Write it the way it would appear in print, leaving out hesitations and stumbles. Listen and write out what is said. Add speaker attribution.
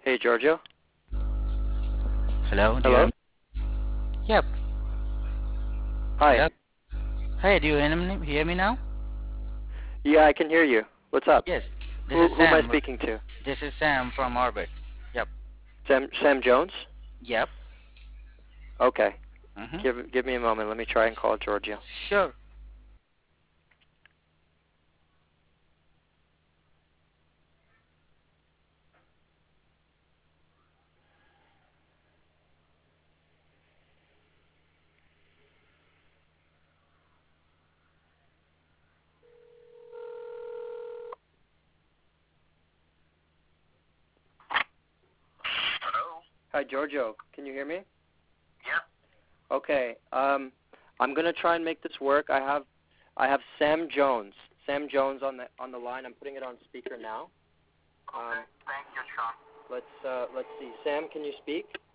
Speaker 1: Hey, Giorgio.
Speaker 2: Hello, do you hear
Speaker 1: Hello?
Speaker 2: me? Yep.
Speaker 1: Hi.
Speaker 2: Hello. Hey, do you hear me now?
Speaker 1: Yeah, I can hear you. What's up?
Speaker 2: Yes. This is
Speaker 1: Who am I
Speaker 2: Sam.
Speaker 1: speaking to?
Speaker 2: This is Sam from Orbit. Yep.
Speaker 1: Sam Jones?
Speaker 2: Yep.
Speaker 1: Okay.
Speaker 2: Mhm.
Speaker 1: Give me a moment. Let me try and call Giorgio.
Speaker 2: Sure.
Speaker 3: Hello?
Speaker 1: Hi, Giorgio. Can you hear me?
Speaker 3: Yeah.
Speaker 1: Okay. I'm gonna try and make this work. I have Sam Jones. Sam Jones on the line. I'm putting it on speaker now.
Speaker 3: Okay. Thank you, Sean.
Speaker 1: Let's see. Sam, can you speak?